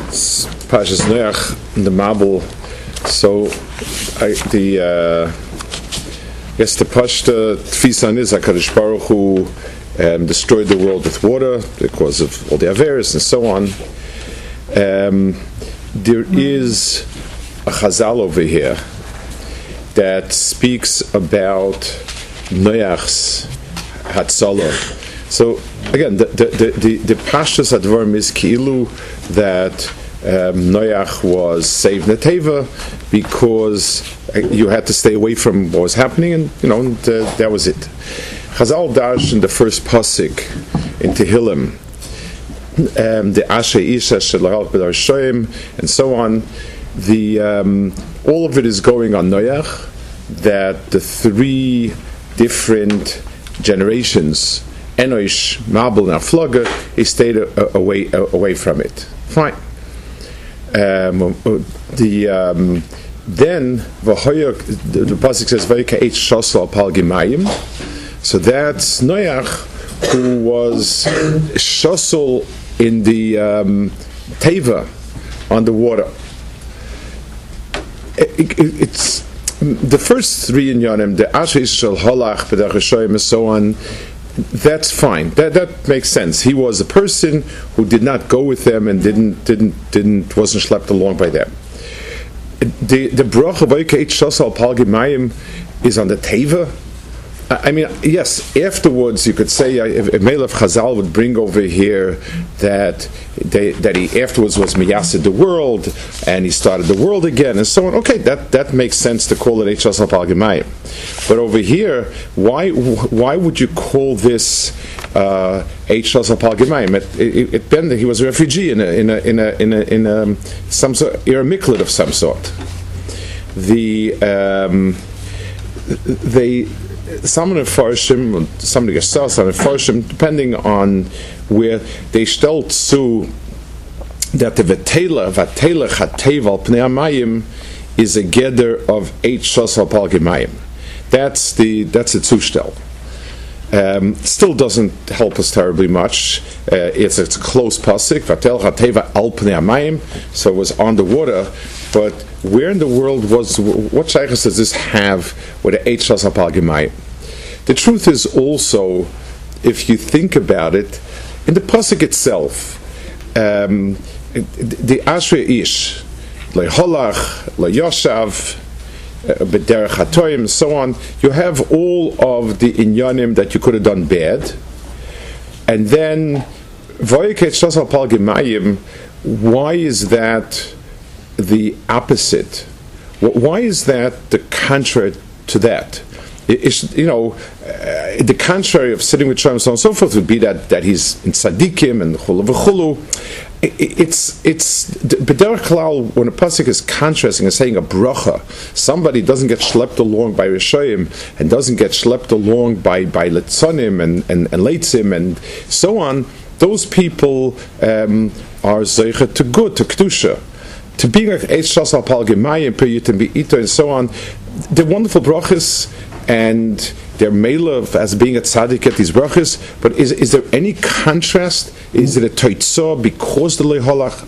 Parshas Noach, the Mabul. So, the Pashta Tfisan is HaKadosh Baruch Hu destroyed the world with water because of all the Averis and so on. There is a Chazal over here that speaks about Noach's Hatzalah. So again, the Pashtas Advarim is Ki'ilu that Noach was saved in the Teva because you had to stay away from what was happening, and that was it. Chazal Darsh in the first pasuk in Tehillim, the Asher Isha Shelach B'dar Shoim, and so on. All of it is going on Noach, that the three different generations, Enosh, Mabul, and Aflaga, he stayed away from it. Fine. Then the pasuk says Vayika'et Shosel Pal Gimayim. So that's Noach, who was Shosel in the Teva on the water. It's the first three in Yonim, the Asher Yishal Holach B'dar Hashoyim and so on. That's fine. That makes sense. He was a person who did not go with them and wasn't schlepped along by them. The bracha Vayika'et Shosel Pal Gimayim is on the Teva. I mean, yes, afterwards you could say if Melech Chazal would bring over here that he afterwards was Miyasid the world and he started the world again and so on. Okay, that makes sense to call it Eish Shosel Pal Gimayim. But over here, why would you call this Eish Shosel Pal Gimayim? It meant that he was a refugee in a some sort miklat of some sort. Some of the Farshim, some of the Gesell, some of the Farshim, depending on where they stelt to that the Vatela Chateval Pnei Amayim is a gather of Eish Shosel Pal Gimayim. That's the Zustel. Still doesn't help us terribly much. It's a close pasuk. Vatel Chateva Al Pnei Amayim, so it was on the water. But where in the world what shaykhs does this have with the Eish Shosel Pal Gimayim? The truth is also, if you think about it, in the pasuk itself, the Asher Ish, Leholach, Leyoshav, B'derech HaToyim, and so on, you have all of the inyanim that you could have done bad, and then Vayika'et Shosel Pal Gimayim. Why is that the opposite? Why is that the contrary to that? The contrary of sitting with Shem and so on and so forth would be that he's in tzaddikim and chulu v'chulu. It's b'derech klal, when a pasuk is contrasting and saying a bracha, somebody doesn't get schlepped along by Rishoyim and doesn't get schlepped along by Letzonim and Leitzim and so on. Those people are zeicha to good, to kedusha, to being like Eish Shosel Pal Gimayim, Peyutim Be'ito, and so on. They're wonderful brachas, and they're meilav as being a tzaddik at these brachas. But is there any contrast? Is it a toitzah because the leholach?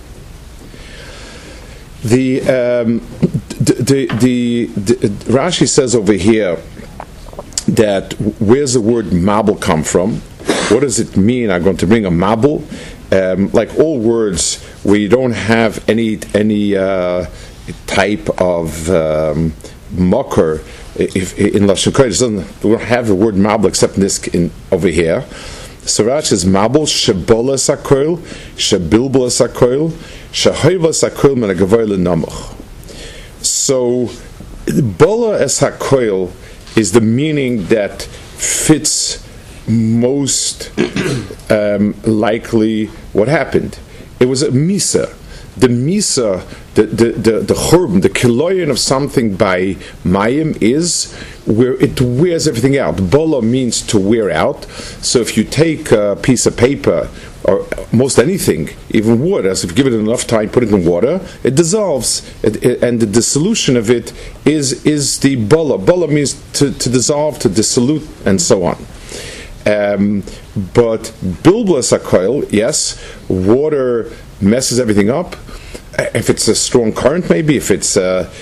The Rashi says over here that where's the word mabul come from? What does it mean? I'm going to bring a mabul. Like all words where you don't have any type of mocker. If in Lashon Kodesh we don't have the word mabul except in this over here. So Rashi says mabul shebola sakoil, shebilbula sakoil, shehoiva sakoil min agavoy lenamuch. So bola es hakoil is the meaning that fits most likely what happened. It was a misa. The misa, the churban, the kiloyan of something by mayim is where it wears everything out. Bola means to wear out. So if you take a piece of paper or most anything, even water, so if you give it enough time, put it in water, it dissolves, and the dissolution of it is the bola. Bola means to dissolve, to dissolute, and so on. But bilblas hakoil, yes, water messes everything up. if it's a strong current, maybe if it's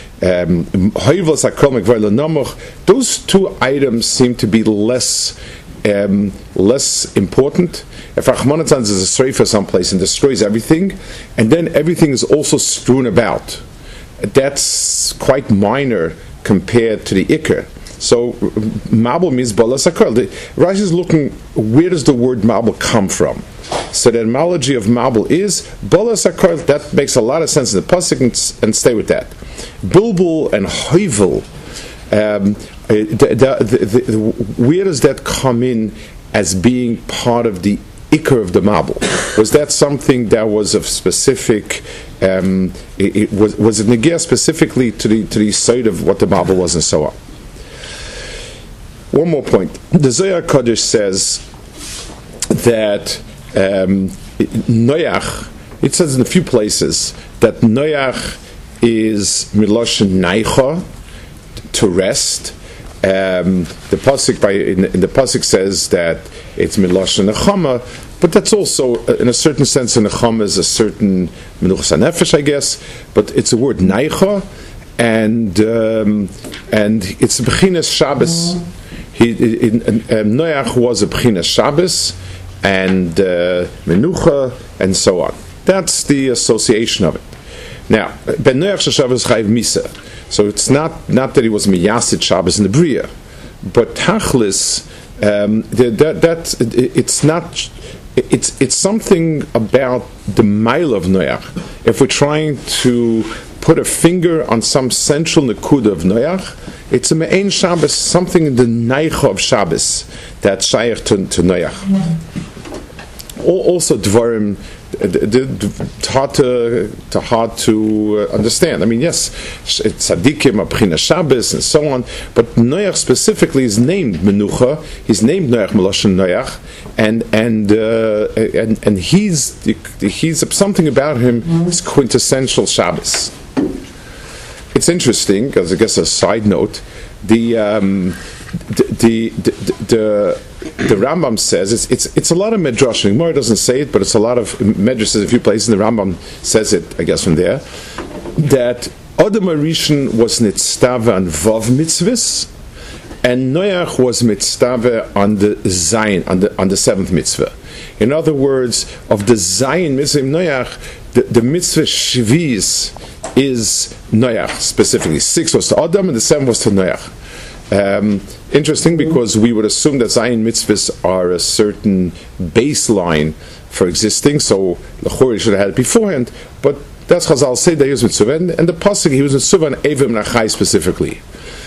those two items seem to be less important. If Rachmanatzan is a sreifa someplace and destroys everything, and then everything is also strewn about, that's quite minor compared to the Iker. So Mabul means Balas HaKol. Rashi is looking, where does the word Mabul come from? So the etymology of Mabul is Balas HaKol. That makes a lot of sense in the pasuk, and stay with that. Bulbul and Hoivel, where does that come in as being part of the Iker of the Mabul? Was that something that was of specific? Was it negir specifically to the side of what the Mabul was, and so on? One more point. The Zohar Kodesh says that Noach, it says in a few places that Noach is miloshen naicha, to rest. The pasuk in the pasuk says that it's miloshen nechama, but that's also, in a certain sense, a nechama is a certain menuchas hanefesh, I guess. But it's a word naicha, and it's bechinas Shabbos. Noach was a bechinas Shabbos and menucha and so on. That's the association of it. Now, ben Noach Shabbos chayv misa. So it's not that he was miyasid Shabbos in the Bria, but tachlis, it's not. It's something about the mile of Noach. If we're trying to put a finger on some central nekuda of Noach, it's a me'ein Shabbos, something in the naicha of Shabbos that's shaykh to Noach. Also, dvarim. Hard to understand. I mean, yes, tzaddikim, abchina Shabbos, and so on. But Noach specifically is named Menucha. He's named Noach Meloshen Noach, and he's something about him is quintessential Shabbos. It's interesting because I guess a side note, the Rambam says it's a lot of medrash. The Gemara doesn't say it, but it's a lot of medrash. A few places, and the Rambam says it, I guess, from there, that Adam Arishan was nitztave on vav mitzvahs, and Noach was mitzvah on the Zayin, on the seventh mitzvah. In other words, of the Zayin mitzvah Noach, the mitzvah Shviz is Noach specifically. 6 was to Adam, and the 7 was to Noach. Interesting, because we would assume that Zayin mitzvahs are a certain baseline for existing, so L'chori should have had it beforehand, but that's Chazal say that he was mitzvah, and the pasuk he was mitzvah on Evim Nachai specifically.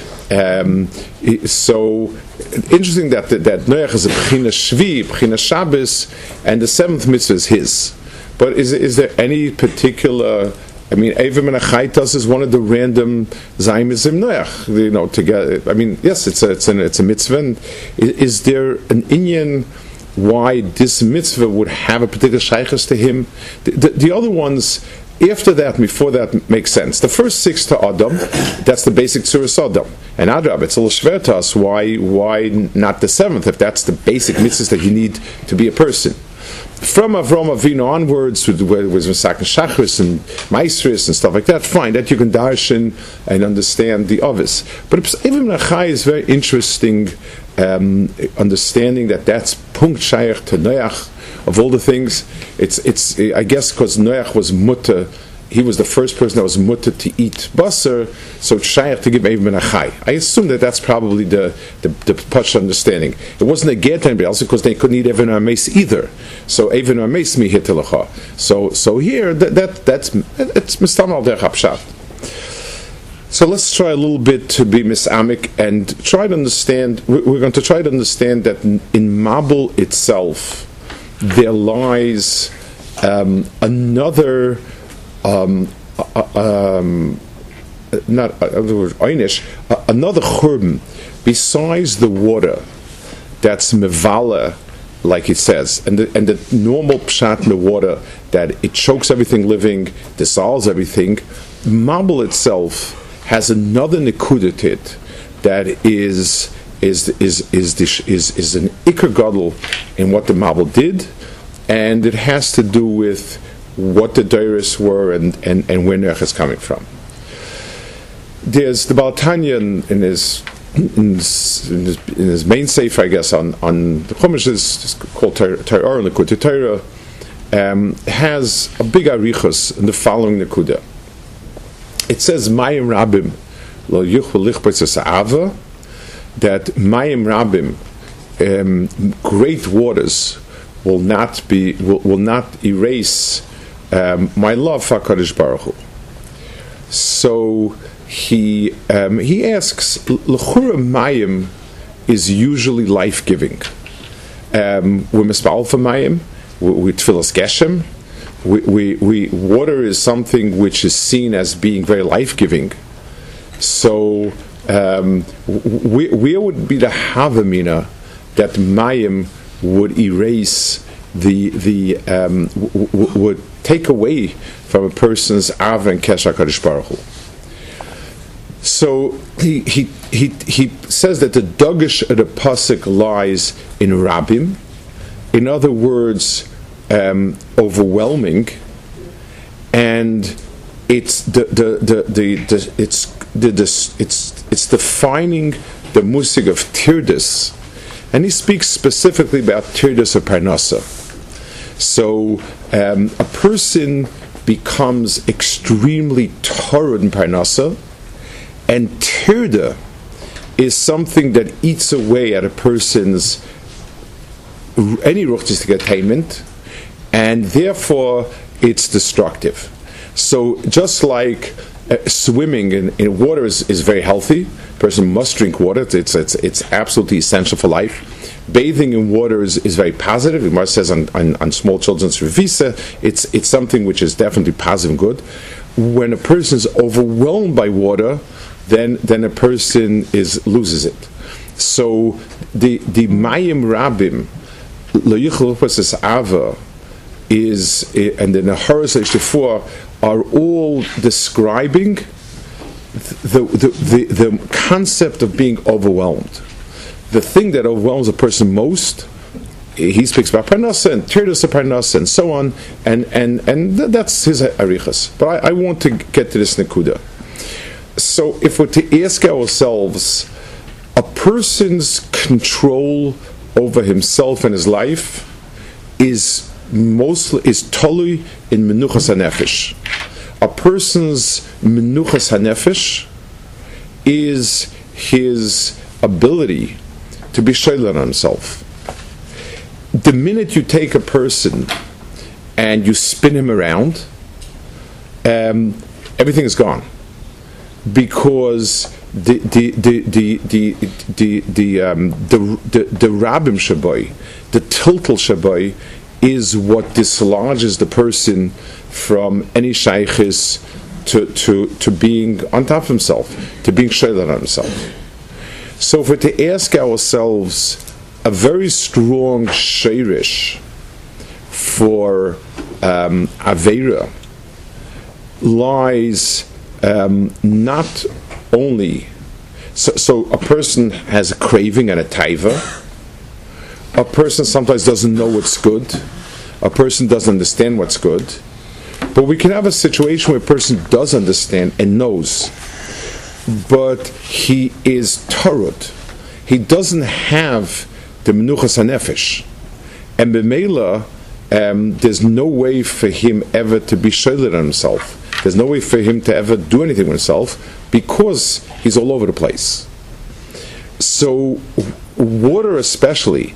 So interesting that Noach is a B'china Shvi, B'china Shabbos, and the 7th mitzvah is his. But is there any particular? I mean, Evim and Achaitas is one of the random Zaymizim Noach. Together. I mean, yes, it's a mitzvah. And is there an inyan why this mitzvah would have a particular shaykhus to him? The other ones after that, before that, makes sense. The first 6 to Adam, that's the basic Tzuras Adam. And Adrab, it's a little shver to us. Why not the 7th? If that's the basic mitzvahs that you need to be a person. From Avram Avinu onwards, with Masakin Shachris and Maestris and stuff like that, fine, that you can darshan and understand the others. But Evim Nachai is very interesting, understanding that's punkt shaykh to Noach of all the things. It's I guess because Noach was mutter, he was the first person that was mutter to eat basar, so it's shaykh to give Evim Nachai. I assume that's probably the Pashut understanding. It wasn't a get to anybody else because they couldn't eat Evin Ames either. So Evin Ames mi hitelacha. So here that's it's mistamal der Hapshat. So let's try a little bit to be misamik and try to understand. We're going to try to understand that in Mabul itself there lies another. Another churban besides the water that's mevala, like it says, and the normal pshat in the water that it chokes everything living, dissolves everything. Mabul itself has another nekudatit that is an ikar gadol in what the Mabul did, and it has to do with what the Deiros were and where Noach is coming from. There's the Baal Tanya in his main sefer, I guess, on the Chumash is called Torah and Likutei Torah, has a big arichos in the following nekuda. It says Mayim Rabim lo yuchol lichbetz ava, that Mayim Rabim, great waters, will not erase my love for HaKadosh Baruch Hu. So he asks, L'chura Mayim is usually life-giving. We're mispal for Mayim, we tfilas geshem. Water is something which is seen as being very life-giving. So where would be the havamina that Mayim would erase would take away from a person's ava and kesher HaKadosh Baruch Hu? So he says that the dagesh of the pasuk lies in Rabim. In other words, overwhelming, and it's it's defining the musig of tirdas, and he speaks specifically about tirdas of parnasa. So a person becomes extremely torud in parnasa, and tirda is something that eats away at a person's any ruchnistic attainment, and therefore it's destructive. So just like swimming in water is very healthy, a person must drink water, it's absolutely essential for life. Bathing in water is very positive. The Gemara says on small children's revisa, it's something which is definitely positive and good. When a person is overwhelmed by water, then a person loses it. So the Mayim Rabim Lo Yichol Lichbetz Ava is, and the Naharos Shefua are all describing the concept of being overwhelmed. The thing that overwhelms a person most, he speaks about Parnasa and Tirdas of Parnasa and so on, and that's his arichas. But I want to get to this nekuda. So if we're to ask ourselves, a person's control over himself and his life is totally in menuchas hanefesh. A person's menuchas hanefesh is his ability to be shoyler on himself. The minute you take a person and you spin him around, everything is gone, because the Rabbim Shabai, the Tiltal Shabai, is what dislodges the person from any shaykhis to being on top of himself, to being shaylan on himself. So if we're to ask ourselves, a very strong shayrish for Aveira lies not only, so a person has a craving and a taiva. A person sometimes doesn't know what's good. A person doesn't understand what's good. But we can have a situation where a person does understand and knows, but he is tarut. He doesn't have the menuchas hanefesh, and b'meila, there's no way for him ever to be shoyler on himself. There's no way for him to ever do anything with himself, because he's all over the place. So water especially,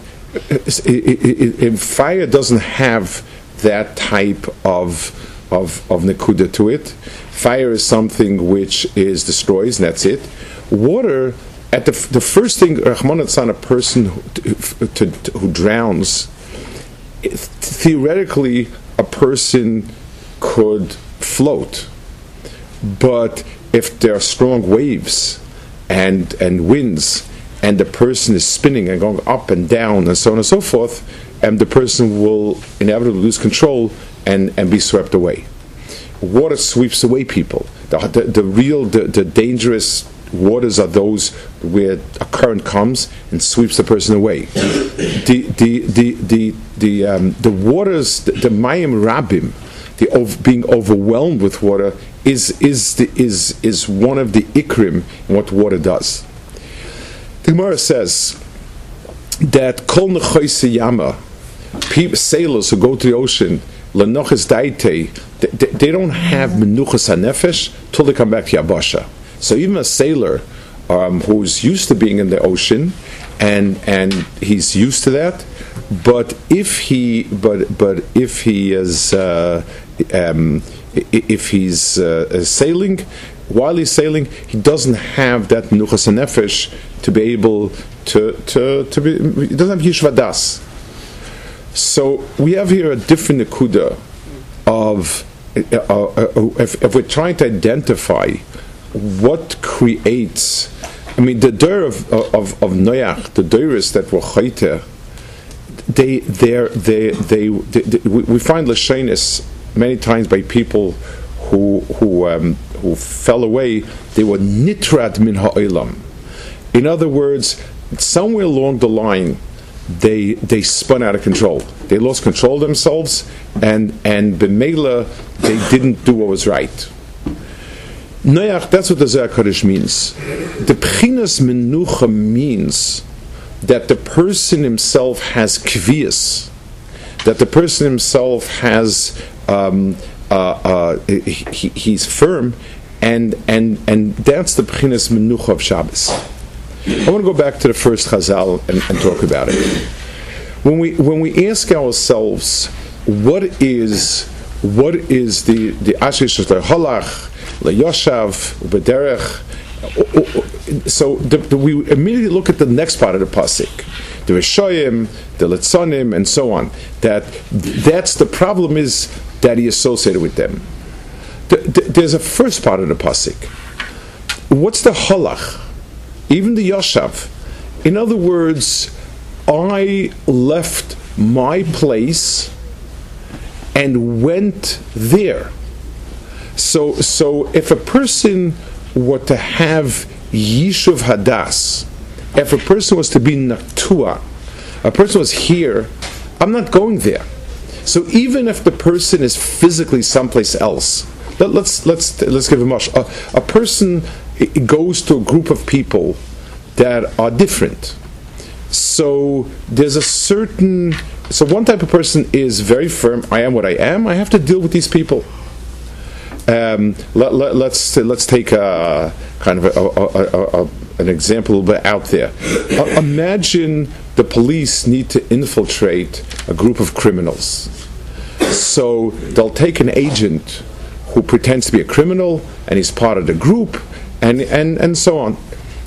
fire doesn't have that type of nekuda to it. Fire is something which destroys, and that's it. Water, at the first thing, Rahman Atzan, a person who drowns, theoretically a person could float, but if there are strong waves and winds, and the person is spinning and going up and down and so on and so forth, and the person will inevitably lose control and be swept away. Water sweeps away people. The dangerous waters are those where a current comes and sweeps the person away. The waters, the Mayim Rabim, being overwhelmed with water is one of the ikrim in what water does. The Gemara says that kol nechoise yama, sailors who go to the ocean, lenoches daite, they don't have menuchas hanefesh till they come back to Yabasha. So even a sailor who's used to being in the ocean, and he's used to that, but if he is sailing, while he's sailing, he doesn't have that menuchas hanefesh to be able to be. He doesn't have yishvadas. So we have here a different nekuda of if we're trying to identify what creates. I mean, the door of Noach, the doris that were chayte, we find lashonis many times by people who fell away. They were nitrad min ha'olam. In other words, somewhere along the line, they spun out of control. They lost control of themselves, and b'meila they didn't do what was right. Noach, that's what the Zohar Kodesh means. The Pchinas Menucha means that the person himself has kvias, that the person himself has he's firm, and that's the Pchinas Menucha of Shabbos. I want to go back to the first Chazal and talk about it. When we ask ourselves what is the Ashish Halach, LeYoshav, B'derech. So we immediately look at the next part of the pasuk, the Rishoyim, the Letzonim, and so on. That's the problem, is that he associated with them. There's a first part of the pasuk. What's the halach? Even the Yoshav. In other words, I left my place and went there. So if a person were to have Yishuv Hadas, if a person was to be Naktua, a person was here, I'm not going there. So even if the person is physically someplace else, let's give him a person goes to a group of people that are different. So there's so one type of person is very firm. I am what I am. I have to deal with these people. Let's take a kind of an example a little bit out there. Imagine the police need to infiltrate a group of criminals. So they'll take an agent who pretends to be a criminal, and he's part of the group, and so on.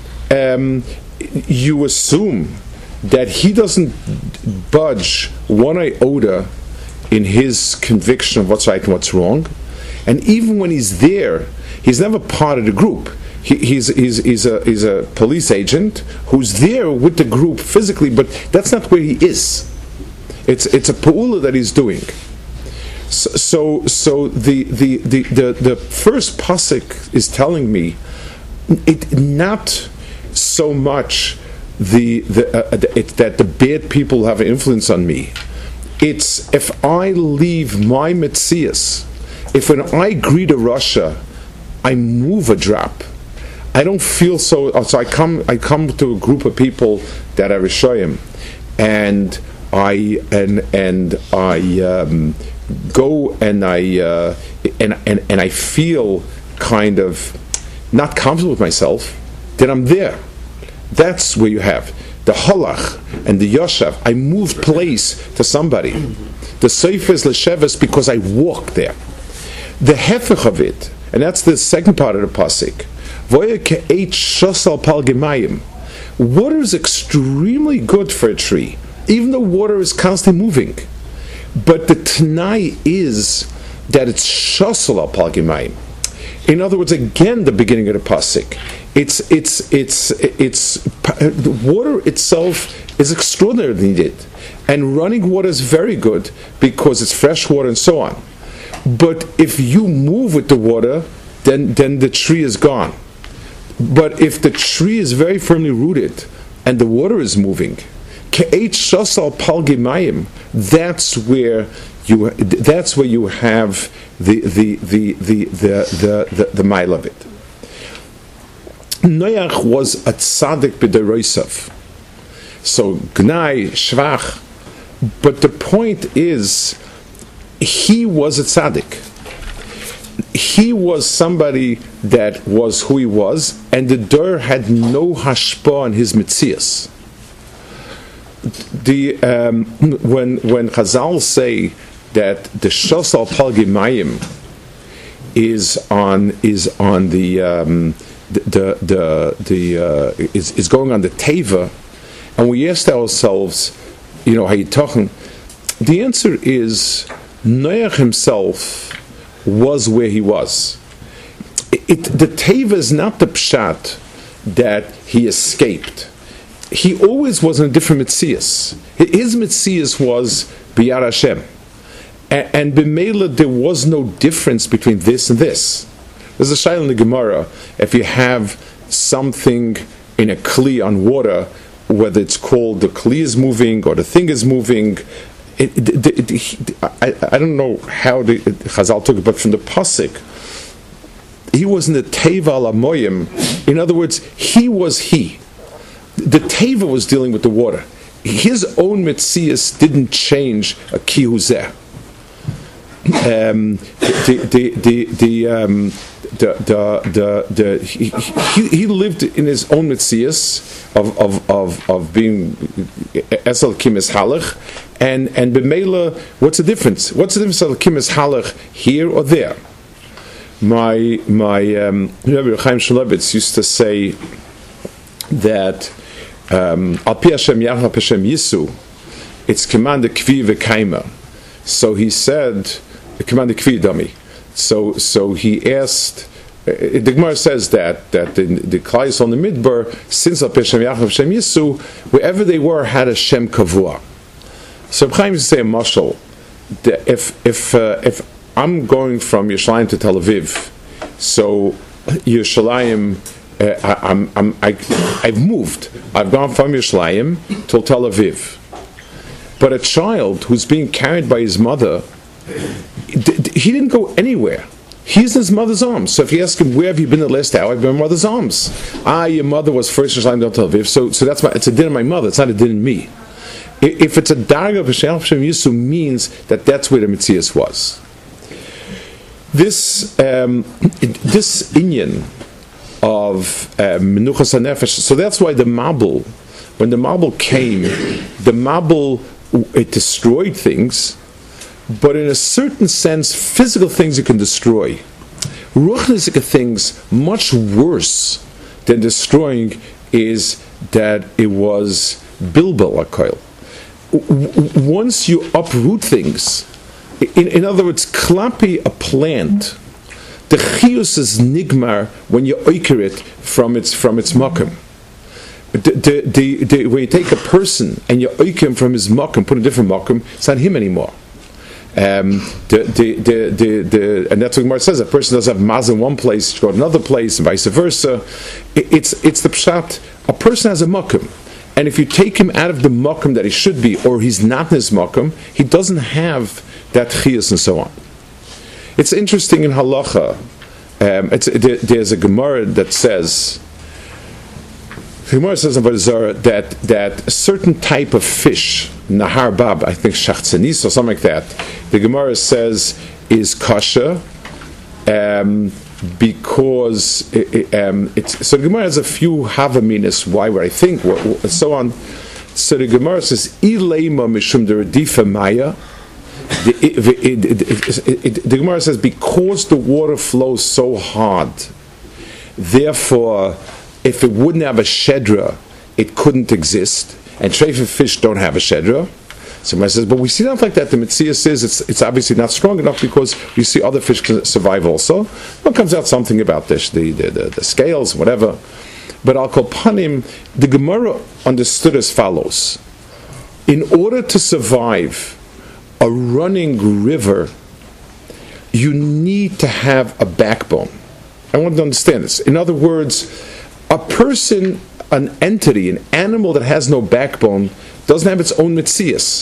You assume that he doesn't budge one iota in his conviction of what's right and what's wrong. And even when he's there, he's never part of the group. He's a police agent who's there with the group physically, but that's not where he is. It's a pa'ula that he's doing. So the first pasuk is telling me it not so much that the bad people have an influence on me. It's if I leave my metzias. If when I greet a Russia, I move a drop, I don't feel so. So I come to a group of people that are Rishoyim, and I go and I feel kind of not comfortable with myself. Then I'm there. That's where you have the halach and the yoshav. I moved place to somebody. The seif is l'sheves because I walk there. The hefech of it, and that's the second part of the pasuk. Water is extremely good for a tree, even though water is constantly moving. But the t'nai is that it's shosel al palgimayim. In other words, again, the beginning of the pasuk. It's the water itself is extraordinarily needed, and running water is very good because it's fresh water and so on. But if you move with the water, then the tree is gone. But if the tree is very firmly rooted and the water is moving, that's where that's where you have the mile of it. Noach was a tzaddik b'derosav, so gnai shvach, but the point is, he was a tzaddik. He was somebody that was who he was, and the Dor had no hashpah on his mitzias. When Chazal say that the Shosal Palgimayim is going on the Teva, and we asked ourselves, how you talking? The answer is Noach himself was where he was. The Teva is not the pshat that he escaped. He always was in a different mitzias. His mitzias was B'yad Hashem. And b'meila, there was no difference between this and this. There's a shayla in the Gemara, if you have something in a kli on water, whether it's called the kli is moving or the thing is moving, I don't know how the Chazal took it, but from the pasuk, he was in the teva al amoyim. In other words, he was he. The teva was dealing with the water. His own mitzias didn't change a kihuzeh. He lived in his own mitzias of being esel kimis halach, and b'meila, what's the difference? What's the difference of kimis halach here or there? My Rabbi Chaim Shmulevitz used to say that al pi Hashem yachal al pi Hashem yisu, it's command kvi v'kaima. So he said, command kvi dummy. So he asked. The Gemara says that the Klal Yisrael on the Midbar, since al pi Hashem yachal al pi Hashem yisu, wherever they were had a Shem kavua. So Reb Chaim used to say a mashal that if I'm going from Yerushalayim to Tel Aviv, so Yerushalayim, I've moved. I've gone from Yerushalayim to Tel Aviv. But a child who's being carried by his mother, he didn't go anywhere. He's in his mother's arms. So if you ask him, where have you been the last hour? I've been in my mother's arms. Your mother was first Yerushalayim to Tel Aviv, so it's a din of my mother. It's not a din in me. If it's a darga of Hashem Yisrael, means that's where the Metzias was. This inyan of Menuchas HaNefesh, so that's why the Mabul, when the Mabul came, the Mabul, it destroyed things, but in a certain sense, physical things you can destroy. Ruchnisike things, much worse than destroying, is that it was Bilbal HaKoil. Once you uproot things, in other words, klapi a plant, the chiyus is nigmar when you oiker it from its makom. When you take a person and you oiker him from his makom, put a different makom, it's not him anymore. And that's what Gemara says. A person doesn't have maz in one place, go to another place, and vice versa. It's the pshat. A person has a makom. And if you take him out of the makom that he should be, or he's not in his makom, he doesn't have that chiyus and so on. It's interesting in halacha. There's a Gemara that says, the Gemara says in Avodah that a certain type of fish, nahar bab, I think shachzanis or something like that, the Gemara says is kasha, because so the Gemara has a few havaminas, why would I think, so on. So the Gemara says, Ileima mishum deradifa maya. The Gemara says, because the water flows so hard, therefore, if it wouldn't have a shedra, it couldn't exist. And treifah fish don't have a shedra. Somebody says, but we see not like that. The Metzias says it's obviously not strong enough because we see other fish can survive also. Well, it comes out something about this, the scales, whatever. But Al Kol Panim, the Gemara understood as follows. In order to survive a running river, you need to have a backbone. I want to understand this. In other words, a person, an entity, an animal that has no backbone doesn't have its own mitzias.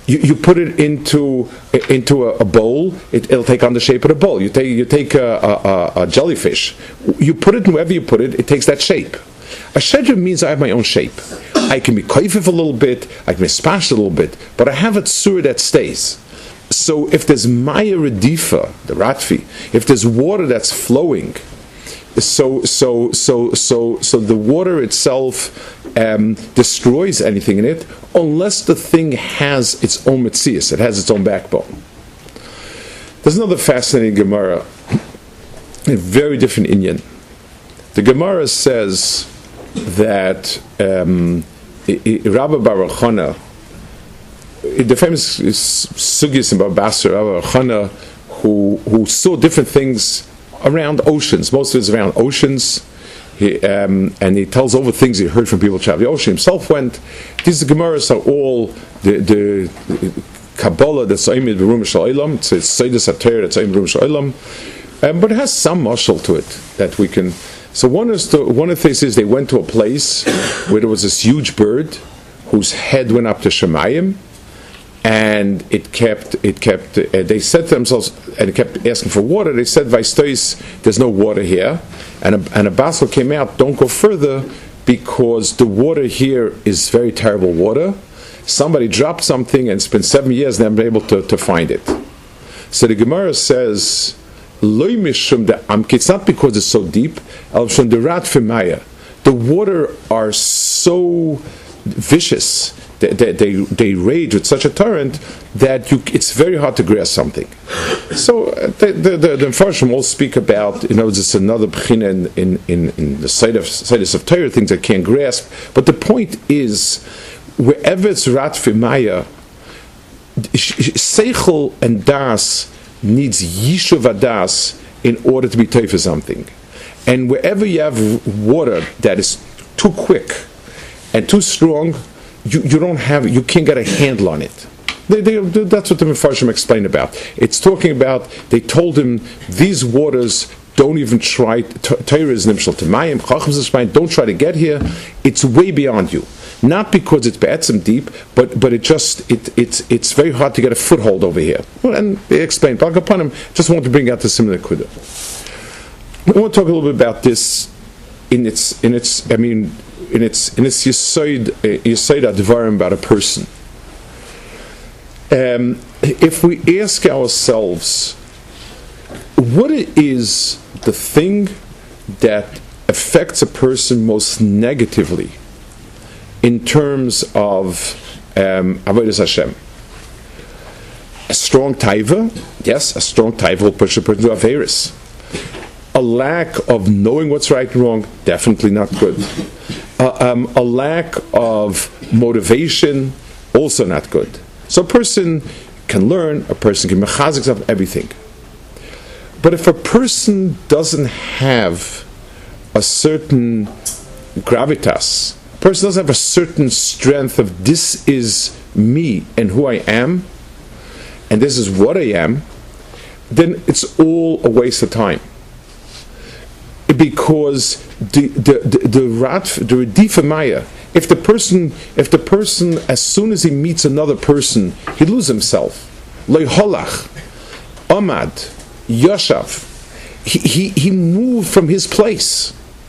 You put it into a bowl, it'll take on the shape of the bowl. You take a jellyfish, you put it wherever you put it, it takes that shape. A shedra means I have my own shape. I can be koifif a little bit, I can be spashed a little bit, but I have a tsur that stays. So if there's maya redifa, the ratfi, if there's water that's flowing, so the water itself destroys anything in it, unless the thing has its own metzias, it has its own backbone. There's another fascinating Gemara, a very different Inyan. The Gemara says that Rabbi Bar Chana, the famous Sugis in Baba Basra, Rabbi Bar Chana, who saw different things around oceans, most of it is around oceans, and he tells over things he heard from people traveling the ocean. Himself went. These Gemaras are all the Kabbalah that's Oimid B'Rum Sha'olam. It's Seidus HaTorah that's Oimid B'Rum Sha'olam. But it has some mashal to it that we can. So one of the things is they went to a place where there was this huge bird whose head went up to Shemayim, and it kept. They said to themselves, and it kept asking for water. They said, "Vaistois, there's no water here." And a basel came out. Don't go further because the water here is very terrible water. Somebody dropped something, and it's been 7 years, and they haven't been able to find it. So the Gemara says, "Loi mishum the amk." It's not because it's so deep. Al shum the rat fimaya. The water are so vicious. They rage with such a torrent that it's very hard to grasp something. So the Mepharshim all speak about, there's another b'china in the side of Torah, things I can't grasp. But the point is, wherever it's rat fimaya, seichel and das needs yishuv adas in order to be toy for something. And wherever you have water that is too quick and too strong, you can't get a handle on it. That's what the Mepharshim explain about. It's talking about, they told him, these waters, don't even try, Torah is nimshal temayim, chacham is don't try to get here, it's way beyond you. Not because it's be'etzim deep, but it's very hard to get a foothold over here. Well, and they explained, Baruch upon him, just want to bring out the similar kudah. I want to talk a little bit about this in its Yesod Advarim about a person. If we ask ourselves, what is the thing that affects a person most negatively in terms of Avodas Hashem? A strong taiva, yes, a strong taiva will push a person to Averis. A lack of knowing what's right and wrong, definitely not good. A lack of motivation, also not good. So a person can learn, a person can mechazik of everything. But if a person doesn't have a certain gravitas, a person doesn't have a certain strength of this is me and who I am, and this is what I am, then it's all a waste of time. Because the Redifa Maya, if the person, as soon as he meets another person, he loses himself. Leiholach, Amad, Yashav, he moved from his place.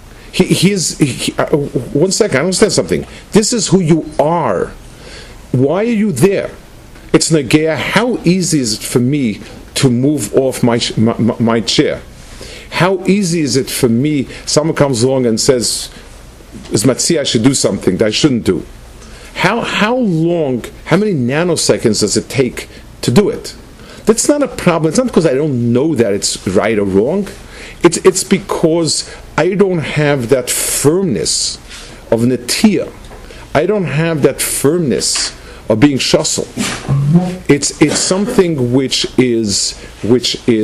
One second, I understand something. This is who you are. Why are you there? It's Nageya. How easy is it for me to move off my chair? How easy is it for me, someone comes along and says, as Matzi, I should do something that I shouldn't do. How long, how many nanoseconds does it take to do it? That's not a problem. It's not because I don't know that it's right or wrong. It's because I don't have that firmness of netiyah. I don't have that firmness of being shassel. It's something which is a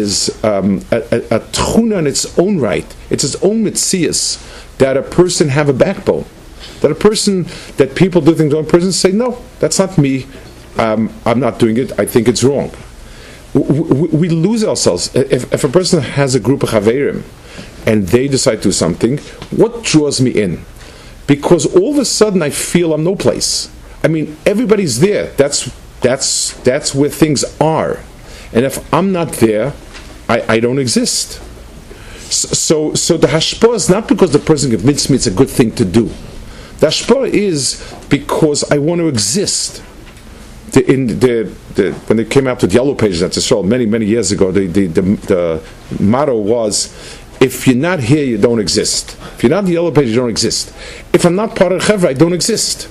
tchuna in its own right. It's its own mitzias that a person have a backbone. That people do things wrong. A person say, no, that's not me. I'm not doing it. I think it's wrong. We lose ourselves. If a person has a group of chaverim and they decide to do something, what draws me in? Because all of a sudden I feel I'm no place. I mean, everybody's there. That's That's where things are. And if I'm not there, I don't exist. So the hashpah is not because the person convinced me it's a good thing to do. The hashpah is because I want to exist. When they came out with Yellow Pages at Israel many years ago, the motto was, if you're not here, you don't exist. If you're not in the Yellow Pages, you don't exist. If I'm not part of the Chevra, I don't exist.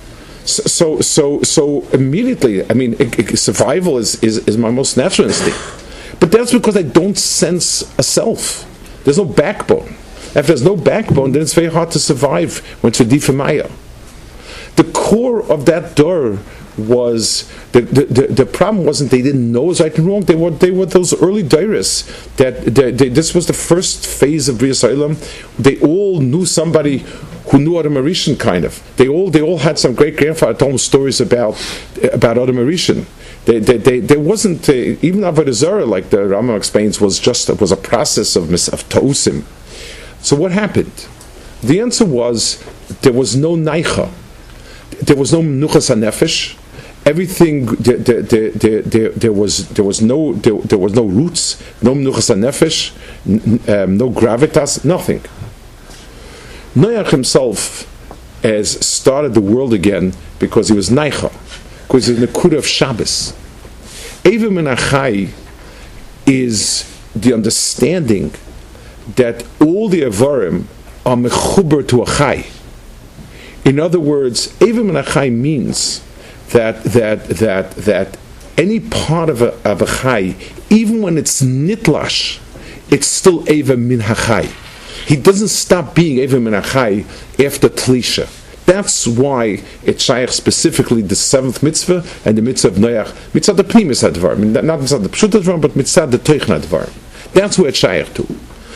So immediately, I mean, survival is my most natural instinct. But that's because I don't sense a self. There's no backbone. If there's no backbone, then it's very hard to survive when it's a difamaya. The core of that door was the problem wasn't they didn't know it was right and wrong. They were those early dairis that this was the first phase of Bria Sa'ilam. They all knew somebody who knew Adam Arishan, kind of. They all had some great grandfather told them stories about Adam Arishan. There wasn't even Avodah Zarah, like the Rambam explains, was a process of ta'usim. So what happened? The answer was there was no naicha, there was no menuchas hanefesh. Everything there was no roots, no menuchas hanefesh, no gravitas, nothing. Noach himself has started the world again because he was naicha, because he's the nekuda of Shabbos. Eva Menachai is the understanding that all the avarim are mechuber to a chai. In other words, Eva Menachai means that any part of a chai, even when it's nitlash, it's still Eva min hachai. He doesn't stop being Eva min hachai after tlisha. That's why it's shaykh specifically the seventh mitzvah and the mitzvah of Noach, mitzvah the primis advar, not mitzvah the pshut advar, but mitzvah the teichna advar. That's where it's shaykh to.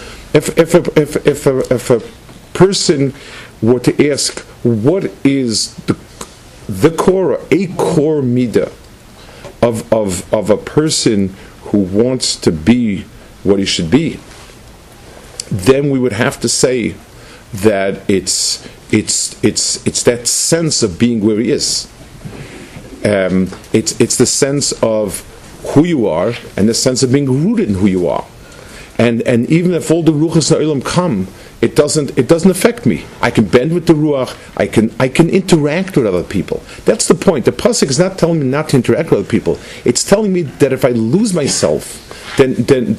If a person were to ask what is the core, or a core midah of a person who wants to be what he should be, then we would have to say that it's that sense of being where he is. It's the sense of who you are and the sense of being rooted in who you are. And even if all the ruachas ha'olam come, it doesn't affect me. I can bend with the ruach. I can interact with other people. That's the point. The pasuk is not telling me not to interact with other people. It's telling me that if I lose myself, then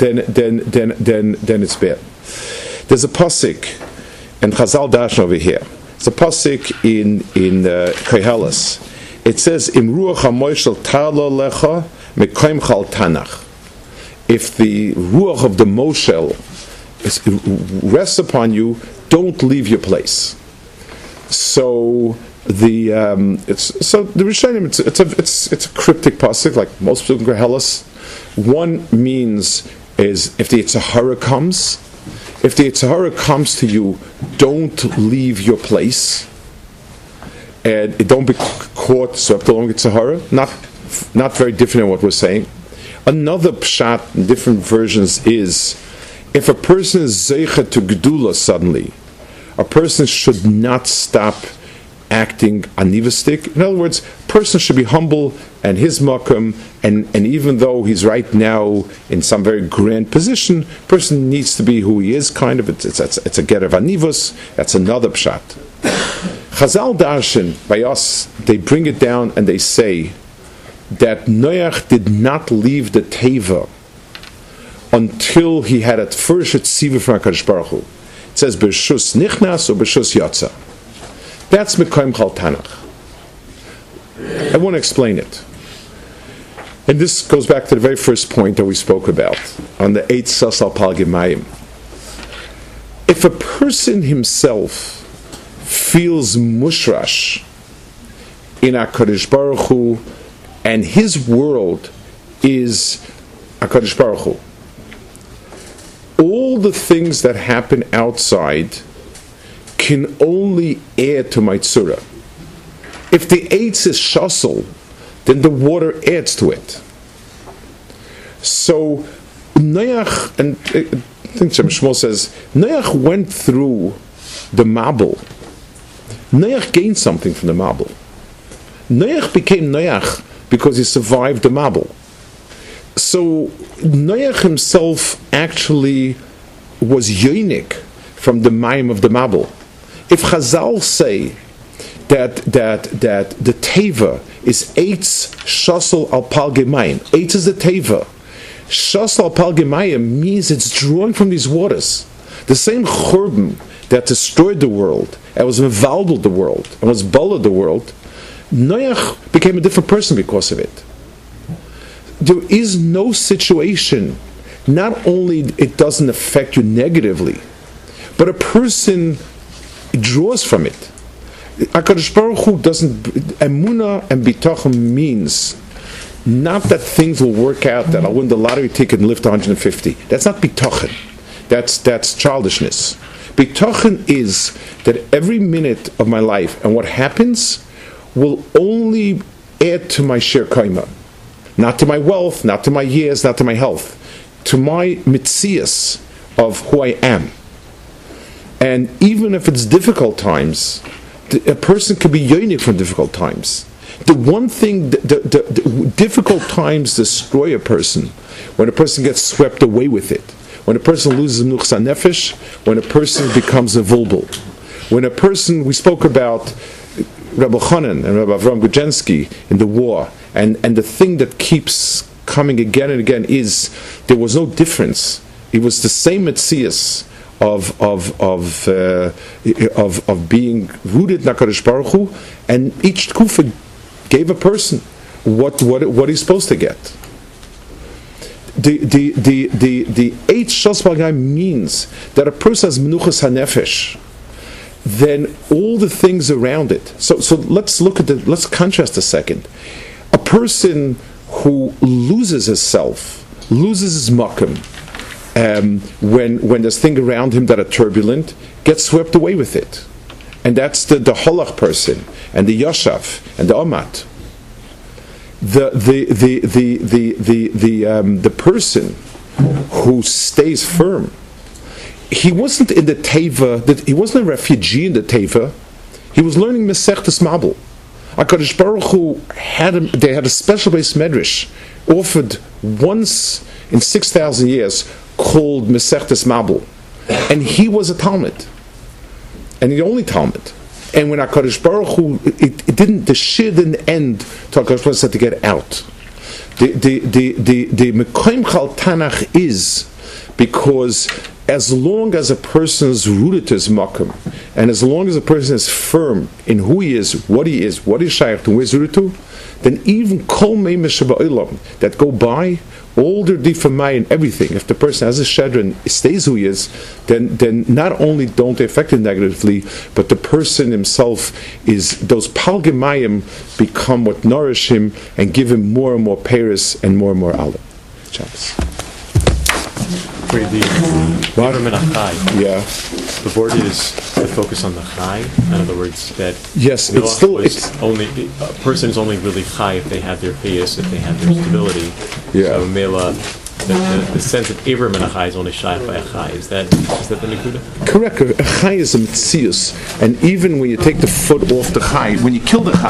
it's bad. There's a pasuk, and Chazal dash over here. It's a pasuk in Koheles. It says, "Im ruach hamoshel talo lecha mekoim chal tanach." If the ruach of the moshel rests upon you, don't leave your place. So the Rishonim, it's a cryptic pasuk, like most people in Koheles. One means is if the Yetzer Hara comes. If the Yetzer Hara comes to you, don't leave your place, and don't be caught swept along with Yetzer Hara. Not very different than what we're saying. Another pshat in different versions is if a person is zeicha to gedula suddenly, a person should not stop acting anivistic. In other words, a person should be humble and his makom, and even though he's right now in some very grand position, person needs to be who he is, kind of. It's a get of anivus. That's another pshat. Chazal darshan, by us, they bring it down and they say that Noach did not leave the teva until he had at first a tziva from HaKadosh Baruch Hu. It says b'shus nichnas or b'shus yatsa. That's Mekoim Chal Tanach. I want to explain it. And this goes back to the very first point that we spoke about on the 8 Sasal Palgemayim. If a person himself feels mushrash in HaKadosh Baruch Hu and his world is HaKadosh Baruch Hu, all the things that happen outside can only add to my tzura. If the eitz is shasel, then the water adds to it. So Noach, and I think Shem Shmuel says, Noach went through the Mabul. Noach gained something from the Mabul. Noach became Noach because he survived the Mabul. So Noach himself actually was yonik from the Mayim of the Mabul. If Chazal say that the Teva is Eitz Shasol al Pal Gemayim, Eitz is the Teva. Shasol al Pal Gemayim means it's drawn from these waters. The same Churban that destroyed the world and was mevalbel the world and was ballad the world, Noach became a different person because of it. There is no situation, not only it doesn't affect you negatively, but a person draws from it. HaKadosh Baruch Hu doesn't, Emunah and Bitachon means not that things will work out, that I'll win the lottery ticket and lift 150. That's not Bitachon. That's childishness. Bitachon is that every minute of my life and what happens will only add to my shir kaima. Not to my wealth, not to my years, not to my health. To my mitzias of who I am. And even if it's difficult times, a person can be yonik from difficult times. The one thing, the difficult times destroy a person when a person gets swept away with it. When a person loses nuchsa nefesh, when a person becomes a vulbul. When a person, we spoke about Rabbi Chanan and Rabbi Avram Gudjensky in the war, and the thing that keeps coming again and again is there was no difference. It was the same metzias of being rooted in HaKadosh Baruch Hu, and each tkufa gave a person what he's supposed to get. The Eitz Shas Balgai means that a person has menuchas hanefesh, then all the things around it. So let's contrast a second. A person who loses himself, loses his makom, when there's things around him that are turbulent, gets swept away with it. And that's the holach person, and the yashav, and the amat. The person who stays firm, he wasn't in the teva, he wasn't a refugee in the teva, he was learning Masechtas Mabul. HaKadosh Baruch Hu they had a special base medrash offered once in 6,000 years called Masechtas Mabul, and he was a Talmud, and the only Talmud. And when HaKadosh Baruch Hu, the shir didn't end till HaKadosh Baruch Hu said to get out. The Mekoim Chal Tanach is because as long as a person is rooted to his makom, and as long as a person is firm in who he is, what he's shaykh to, who he's rooted to, then even kol meimesh ba'olam that go by, all their difamai and everything, if the person has a shedra and stays who he is, then not only don't they affect him negatively, but the person himself is, those palgemayim become what nourish him and give him more and more paris and more Allah. Shabbos. Wait, the yeah. The word is to focus on the chai. In other words, that yes, it's only a person is only really chai if they have their piyus, if they have their stability. Yeah. So mela, the sense that Abraham and a chai is only shaykh by a chai. Is that the nekuda? Correct. A chai is a mitzius, and even when you take the foot off the chai, when you kill the chai.